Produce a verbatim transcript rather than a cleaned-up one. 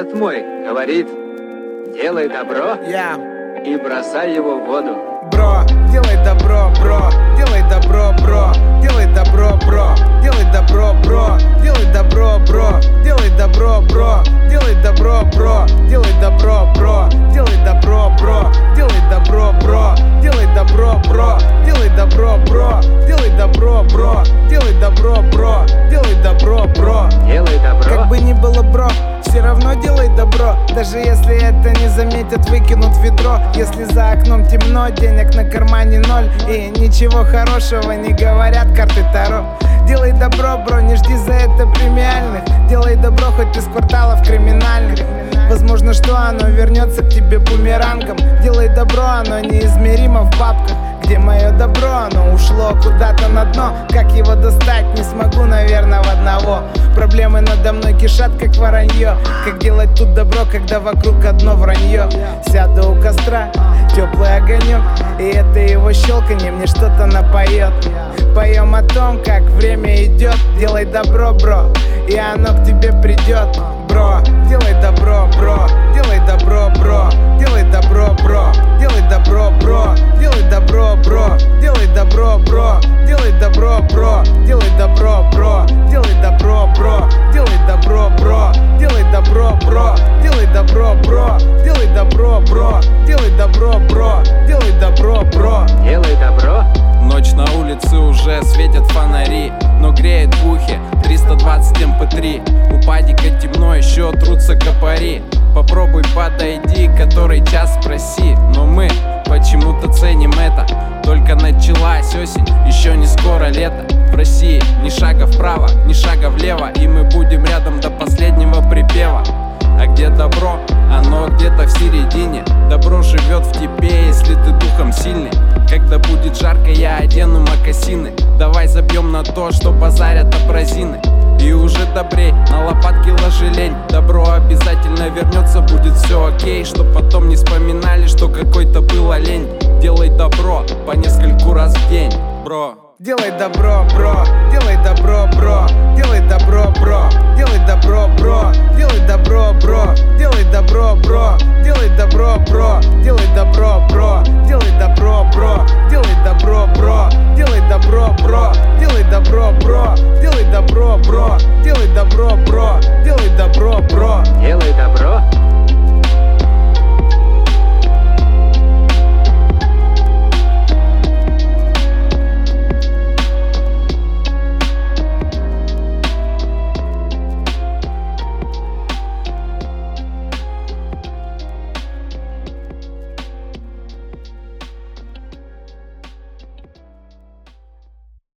дед мой говорит: делай добро yeah. и бросай его в воду. Бро, делай добро, бро, делай добро, бро, делай добро, бро, делай добро, бро, делай добро, бро, делай добро, бро, делай добро, бро, делай добро, бро, делай добро, бро, делай добро, бро, делай добро, бро, делай добро, бро, делай добро, бро, делай добро, бро, делай добро, бро, делай добро. Как бы ни было, бро, все равно делай добро. Даже если это не заметят, выкинут в ведро. Если за окном темно, денег на кармане ноль и ничего хорошего не говорят карты Таро. Делай добро, бро, не жди за это премиальных. Делай добро хоть из кварталов криминальных. Возможно, что оно вернется к тебе бумерангом. Делай добро, оно неизмеримо в бабках. Где мое добро, оно ушло куда-то на дно. Как его достать, не смогу, наверное, в одного. Проблемы надо мной кишат, как воронье. Как делать тут добро, когда вокруг одно вранье? Сяду у костра, теплый огонек, и это его щелканье мне что-то напоет. Поем о том, как время идет. Делай добро, бро, и оно к тебе придет. Бро, делай добро, бро, делай добро, бро, делай добро, бро, делай добро, бро, делай добро, бро, делай добро, бро, делай добро, бро, делай добро, бро, делай добро, бро, делай добро, бро, делай добро, бро, делай добро, бро, делай добро, бро, делай добро, бро, делай добро, бро, делай добро. Ночь, на улице уже светят фонари, но греет в ухе триста двадцать эм пэ три. У падика темно, еще трутся копари. Попробуй подойди, который час спроси. Но мы почему-то ценим это. Только началась осень, еще не скоро лето. В России ни шага вправо, ни шага влево, и мы будем рядом до последнего припева. А где добро? Оно где-то в середине. Добро живет в тебе, если ты духом сильный. Когда будет жарко, я одену мокасины. Давай забьем на то, что базарят абразины. И уже добрей, на лопатки ложи лень. Добро обязательно вернется, будет все окей. Чтоб потом не вспоминали, что какой-то была лень. Делай добро по нескольку раз в день, бро. Делай добро, бро, делай добро, бро, делай добро, бро, делай добро, бро, делай добро, бро, делай добро,